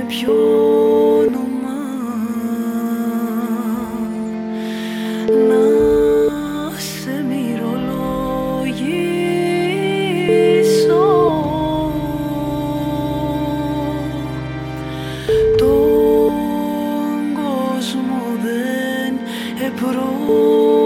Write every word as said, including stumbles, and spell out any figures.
ποιο όνομα να σε μυρολογήσω. Τον κόσμο δεν επρό